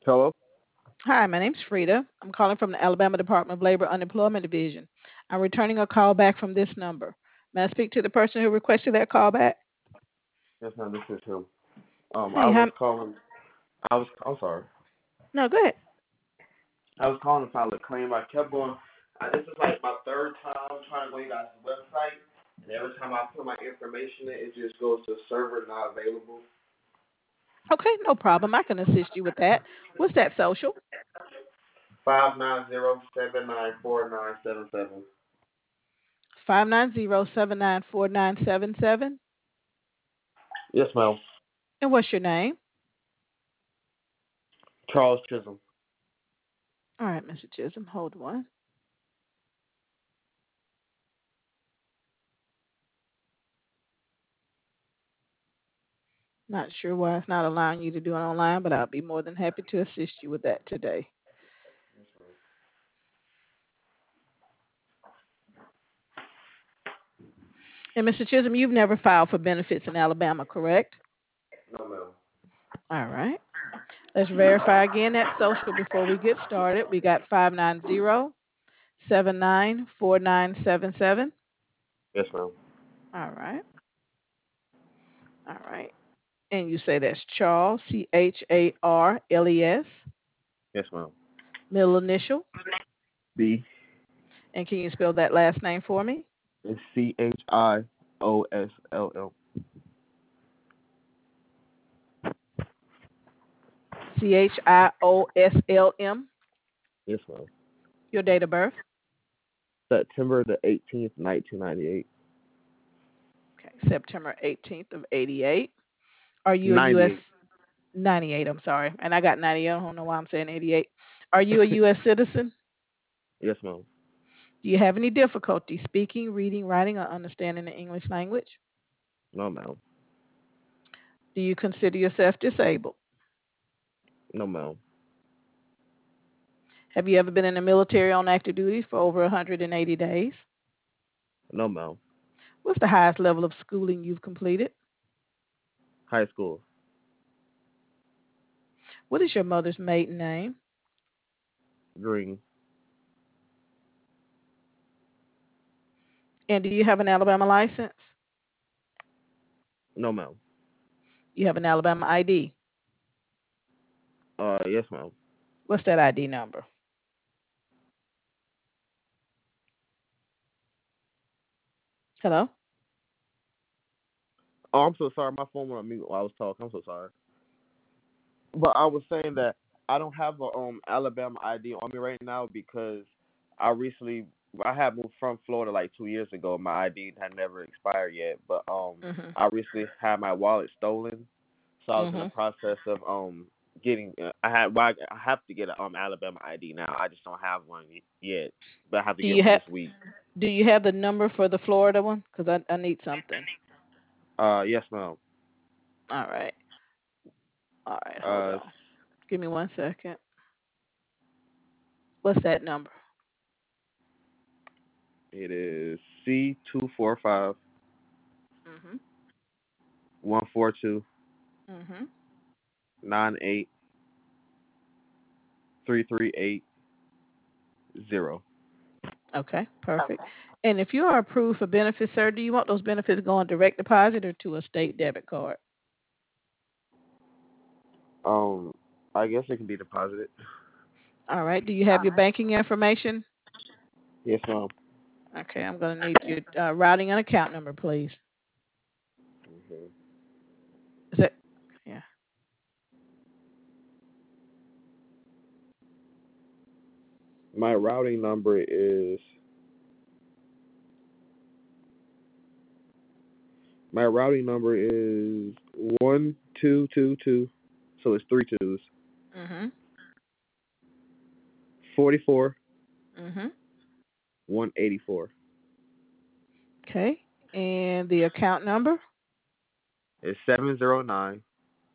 Hello? Hi, my name's Frida. I'm calling from the Alabama Department of Labor Unemployment Division. I'm returning a call back from this number. May I speak to the person who requested that call back? Yes, ma'am, this is him. I Hey, was hi. calling. I'm sorry. No, go ahead. I was calling to file a claim. I kept going. This is like my third time trying to go to you guys' website, and every time I put my information in, it just goes to server not available. Okay, no problem. I can assist you with that. What's that social? 590794977. 590-794-977. Yes, ma'am. And what's your name? Charles Chisholm. All right, Mr. Chisholm, hold one. Not sure why it's not allowing you to do it online, but I'll be more than happy to assist you with that today. And Mr. Chisholm, you've never filed for benefits in Alabama, correct? No, ma'am. All right. Let's verify again that social before we get started. We got 590-794977. Yes, ma'am. All right. All right. And you say that's Charles, Charles. Yes, ma'am. Middle initial. B And can you spell that last name for me? is Chiossl. Chioslm. Yes, ma'am. Your date of birth. September the 18th, 1998. Okay. September 18th of 88. Are you a U.S. 98. 98? I'm sorry. And I got 98. I don't know why I'm saying 88. Are you a U.S. citizen? Yes, ma'am. Do you have any difficulty speaking, reading, writing, or understanding the English language? No, ma'am. Do you consider yourself disabled? No, ma'am. Have you ever been in the military on active duty for over 180 days? No, ma'am. What's the highest level of schooling you've completed? High school. What is your mother's maiden name? Green. And do you have an Alabama license? No, ma'am. You have an Alabama ID. Yes, ma'am. What's that ID number? Hello? Oh, I'm so sorry. My phone went on mute while I was talking. I'm so sorry. But I was saying that I don't have a Alabama ID on me right now because I recently I had moved from Florida like 2 years ago. My ID had never expired yet, but Mhm. I recently had my wallet stolen, so I was in the Mhm. process of getting. I had well, I have to get an Alabama ID now. I just don't have one yet, but I have to Do get you one have this week. do you have the number for the Florida one? Because I need something. Yes, ma'am. All right. All right. Hold Uh, on. Give me 1 second. What's that number? it is C Mhm. 245 142 Mhm. 98 3380. Okay. Perfect. And if you are approved for benefits, sir, do you want those benefits going direct deposit or to a state debit card? Um, I guess it can be deposited. All right. Do you have your banking information? Yes, ma'am. Okay. I'm going to need your routing and account number, please. Mhm. Is that? Yeah. My routing number is my routing number is 1222. So it's three twos. Mhm. 44 Mhm. 184. Okay. And the account number? It's 709,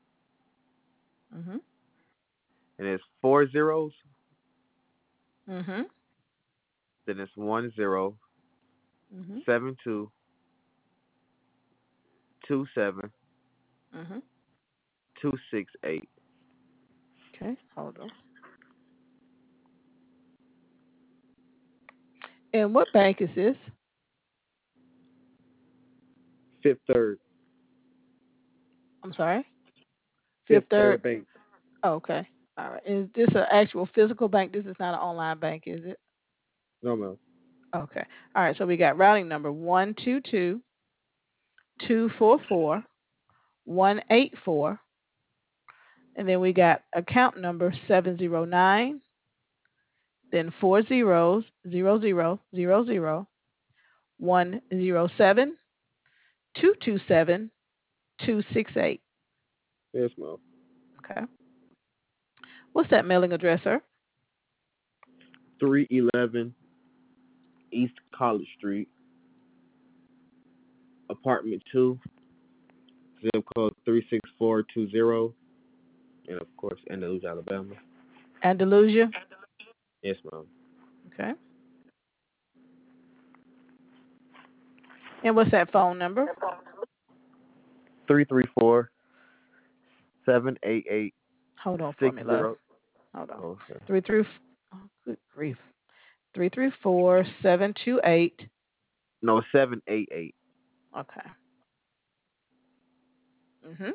Mhm. and it's four zeros. Mhm. Then it's 10 Mhm. 72 27 Mhm. 268. Okay, hold on. And what bank is this? Fifth Third. I'm sorry? Fifth Fifth Third. Third Bank. Oh, okay. All right. Is this an actual physical bank? This is not an online bank, is it? No, ma'am. Okay. All right. So we got routing number 122-244-184, and then we got account number 709, then 40-000-107-227-268. Yes, ma'am. Okay. What's that mailing address, sir? 311 East College Street, apartment 2, zip code 36420, and of course, Andalusia, Alabama. Andalusia. Yes, ma'am. Okay. And what's that phone number? 334-788-60. Hold on for me, love. Hold on. Oh, okay. Three three. Oh, good grief. 334-728. No, 788 Okay. Mhm.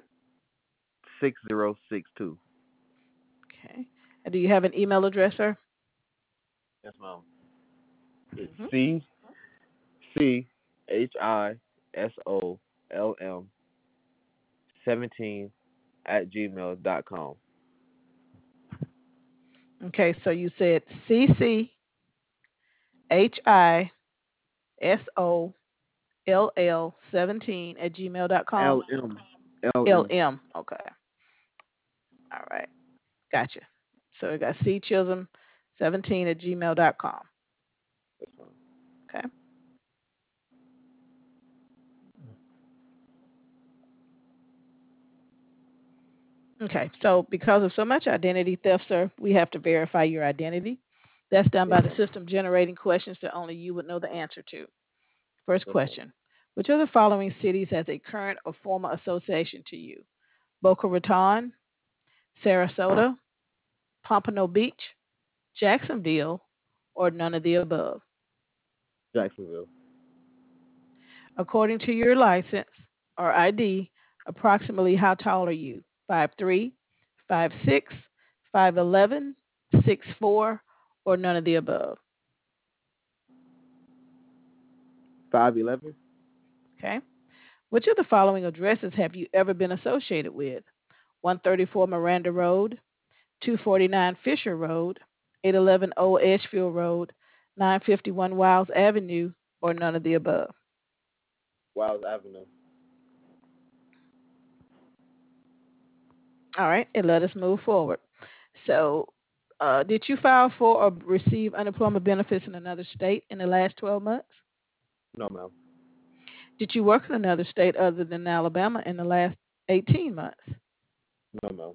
6062. Okay. And do you have an email address, sir? Yes, ma'am. It's Mhm. CCHISOLM 17 at gmail.com. Okay. So you said CCHISOLL17 at gmail.com. LM. LM. LM. Okay. All right. Gotcha. So I got C Chisholm 17 at gmail.com. Yes, ma'am. Okay. Okay. So because of so much identity theft, sir, we have to verify your identity. That's done Yes, by the ma'am. system generating questions that only you would know the answer to. First Yes, ma'am. question. Which of the following cities has a current or former association to you? Boca Raton, Sarasota, Pompano Beach, Jacksonville, or none of the above? Jacksonville. According to your license or ID, approximately how tall are you? 5'3", 5'6", 5'11", 6'4", or none of the above? 511. Okay. Which of the following addresses have you ever been associated with? 134 Miranda Road, 249 Fisher Road, 811 Old Edgefield Road, 951 Wiles Avenue, or none of the above? Wiles Avenue. All right, and let us move forward. So, did you file for or receive unemployment benefits in another state in the last 12 months? No, ma'am. Did you work in another state other than Alabama in the last 18 months? No, ma'am.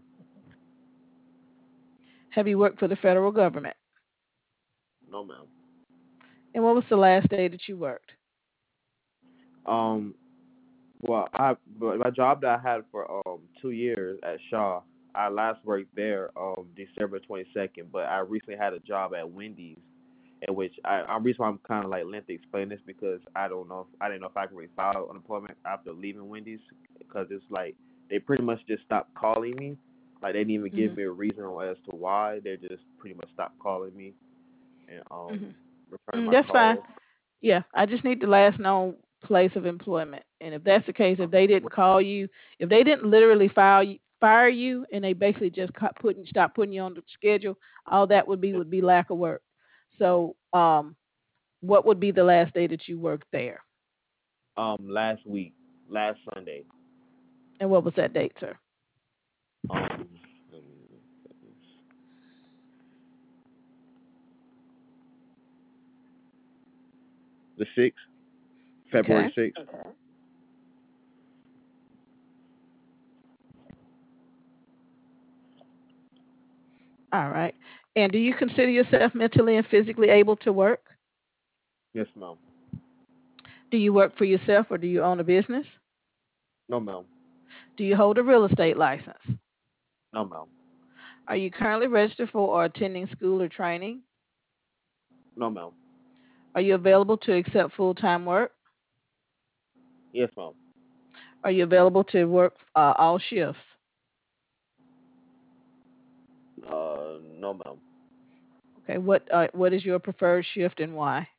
Have you worked for the federal government? No, ma'am. And what was the last day that you worked? Um, well, but my job that I had for 2 years at Shaw, I last worked there December 22nd, but I recently had a job at Wendy's, in which I'm reason why I'm kind of like lengthy explaining this because I didn't know if I could refile unemployment after leaving Wendy's because it's like they pretty much just stopped calling me, like they didn't even give Mhm. me a reason as to why. They just pretty much stopped calling me and Mhm. returning my That's fine. calls. Yeah, I just need the last known place of employment. And if that's the case, if they didn't call you, if they didn't literally fire you, and they basically just stop putting you on the schedule, all that would be lack of work. So, what would be the last day that you worked there, Last week, last Sunday. and what was that date, sir? Um, the 6th, Okay, February 6th. all right. And do you consider yourself mentally and physically able to work? Yes, ma'am. Do you work for yourself or do you own a business? No, ma'am. Do you hold a real estate license? No, ma'am. Are you currently registered for or attending school or training? No, ma'am. Are you available to accept full-time work? Yes, ma'am. Are you available to work all shifts? No, ma'am. Okay. What is your preferred shift and why?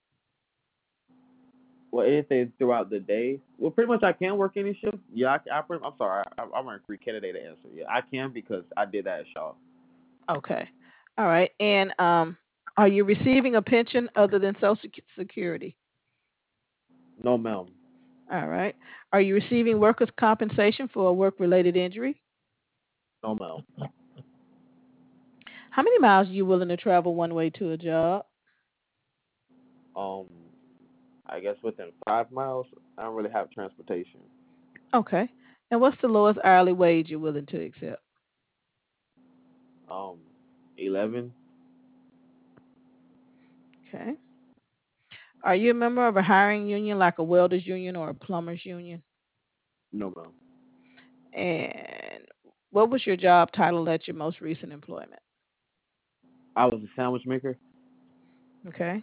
Well, anything throughout the day. Well, pretty much I can work any shift. Yeah, I'm sorry. I'm a free candidate to answer. Yeah, I can because I did that at Shaw. Okay. All right. And are you receiving a pension other than Social Security? No, ma'am. All right. Are you receiving workers' compensation for a work-related injury? No, ma'am. How many miles are you willing to travel one way to a job? Um, I guess within 5 miles, I don't really have transportation. Okay. And what's the lowest hourly wage you're willing to accept? Um, 11. Okay. Are you a member of a hiring union like a welders union or a plumbers union? No, ma'am. And what was your job title at your most recent employment? I was a sandwich maker. Okay.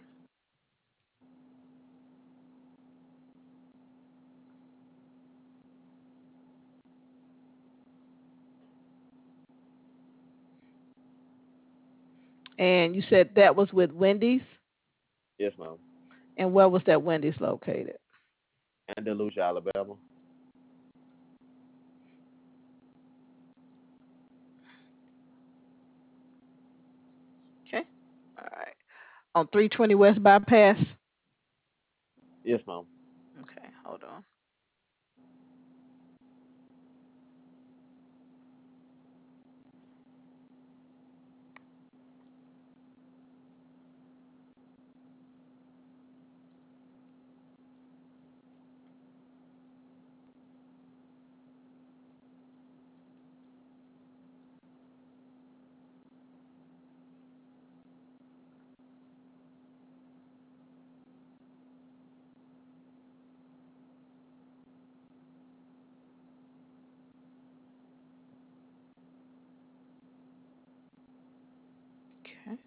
And you said that was with Wendy's? Yes, ma'am. And where was that Wendy's located? Andalusia, Alabama. Okay. All right. On 320 West Bypass? Yes, ma'am. Okay, hold on. Okay.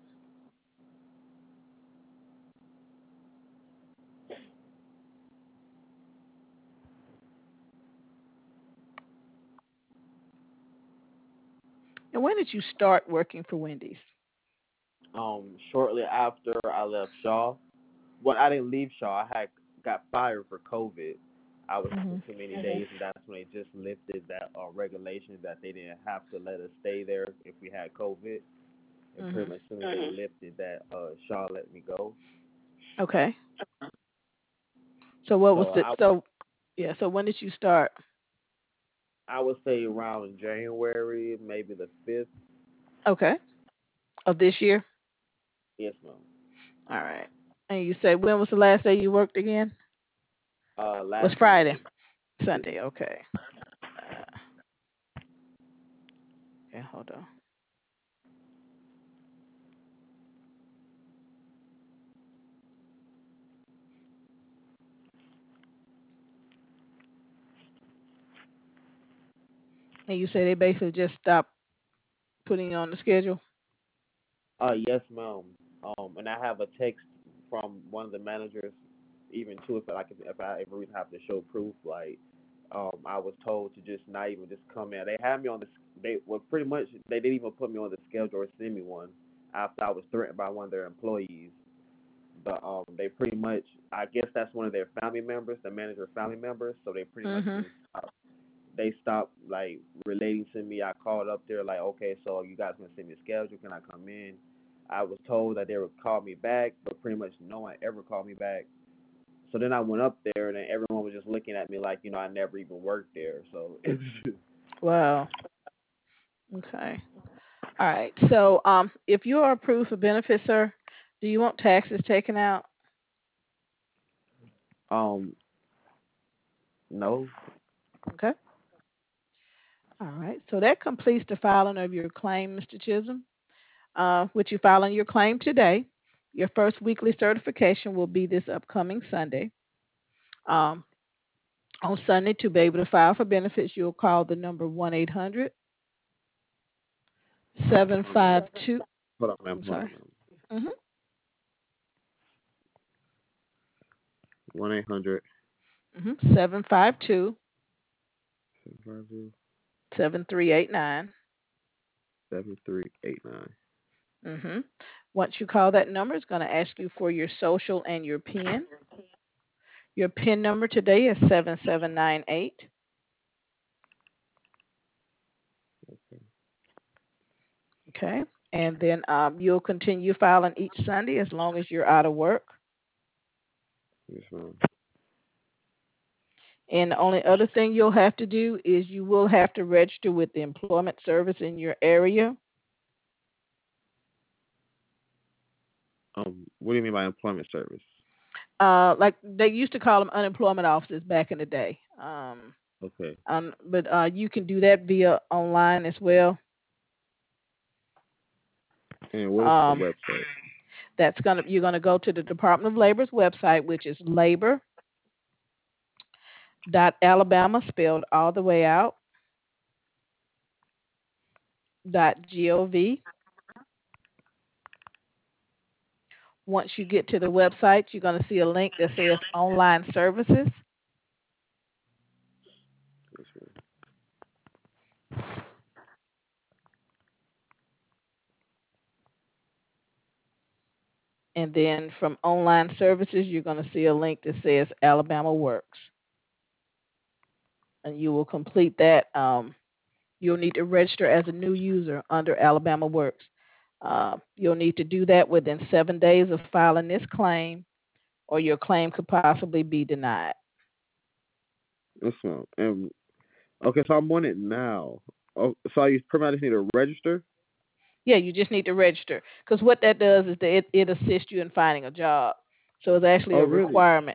And when did you start working for Wendy's? Shortly after I left Shaw, well, I didn't leave Shaw. I had got fired for COVID. I was Mhm. missing too many days, and that's when they just lifted that regulation that they didn't have to let us stay there if we had COVID. And pretty Mhm. much as soon as they lifted that, Shaw let me go. Okay. So what was So the so yeah, so when did you start? I would say around January, maybe the 5th. Okay. Of this year? Yes, ma'am. All right. And you said when was the last day you worked again? Was Last Friday. Sunday. Yes, Sunday, ma'am. okay. Okay, hold on. And you say they basically just stopped putting you on the schedule? Yes, ma'am. And I have a text from one of the managers, even too, if I ever even have to show proof, like, I was told to just not even just come in. They had me on the, they well, pretty much they didn't even put me on the schedule or send me one after I was threatened by one of their employees. But they pretty much, I guess that's one of their family members, the manager family members. So they pretty much Mhm. just they stopped like relating to me. I called up there like, okay, so you guys gonna send me a schedule? Can I come in? I was told that they would call me back, but pretty much no one ever called me back. So then I went up there, and then everyone was just looking at me like, I never even worked there. So it's just, Wow. Okay. All right. So if you are approved for benefits, sir, do you want taxes taken out? um, no. Okay. All right. So that completes the filing of your claim, Mr. Chisholm. Which you filing your claim today. Your first weekly certification will be this upcoming Sunday. Um, on Sunday, to be able to file for benefits, you'll call the number 1-800 Um, 752. hold on, ma'am. I'm Hold on, sorry. ma'am. Mhm. 1-800 Mhm. 752 750 7389. 7389. Mhm. Once you call that number, it's going to ask you for your social and your PIN. Your PIN number today is 7798. Okay. And then you'll continue filing each Sunday as long as you're out of work. Yes, ma'am. And the only other thing you'll have to do is you will have to register with the employment service in your area. What do you mean by employment service? Like they used to call them unemployment offices back in the day. Okay. But you can do that via online as well. And what is the Um, website? you're gonna go to the Department of Labor's website, which is labor.alabama, spelled all the way out, .gov. Once you get to the website, you're gonna see a link that says online services, Yes, ma'am. and then from online services, you're gonna see a link that says Alabama Works, and you will complete that. You'll need to register as a new user under Alabama Works. You'll need to do that within 7 days of filing this claim, or your claim could possibly be denied. Yes, ma'am. And okay, so I'm on it now. Oh, so I pretty much need to register. Yeah, you just need to register because what that does is that it assists you in finding a job. So it's actually Oh, a really? requirement.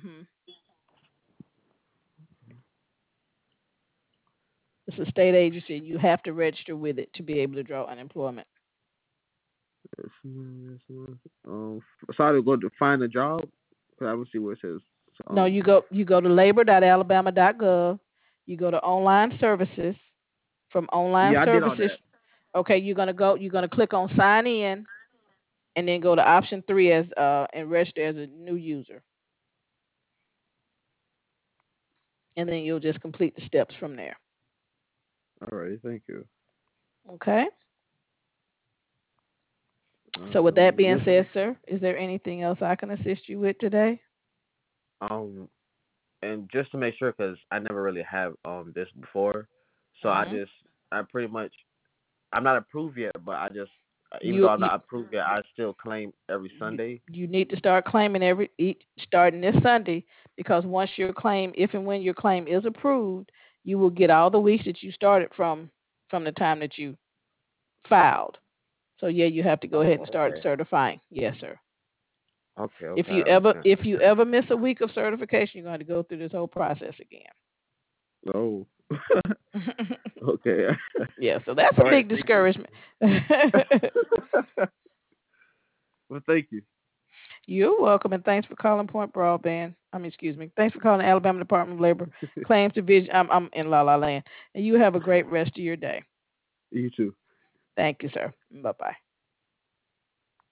It's a state agency. You have to register with it to be able to draw unemployment. Yes, ma'am. Yes, ma'am. So I have to go to find a job. 'Cause I don't see where it says. No, you go to labor.alabama.gov. You go to online services. From online Yeah, I did all services, that. okay, you're gonna click on sign in, and then go to option 3 as and register as a new user, and then you'll just complete the steps from there. All right, thank you. Okay. So with that being Yes. said, sir, is there anything else I can assist you with today? Um, and just to make sure, because I never really have this before, so hmm I pretty much I'm not approved yet, but I just even though You I'm you not approved yet, I still claim every you Sunday. you need to start claiming starting this Sunday, because once your claim, if and when your claim is approved, you will get all the weeks that you started from the time that you filed. So yeah, you have to go ahead and Oh, start okay. certifying. Yes, sir. Okay, If okay, I you ever understand. if you ever miss a week of certification, you're going to go through this whole process Oh, again. okay. Yeah, so that's All a right, big thank you. discouragement. Well, thank you. You're welcome, and thanks for calling Point Broadband. Excuse me. Thanks for calling the Alabama Department of Labor Claims Division. I'm in La La Land, and you have a great rest of your day. You too. Thank you, sir. Bye bye.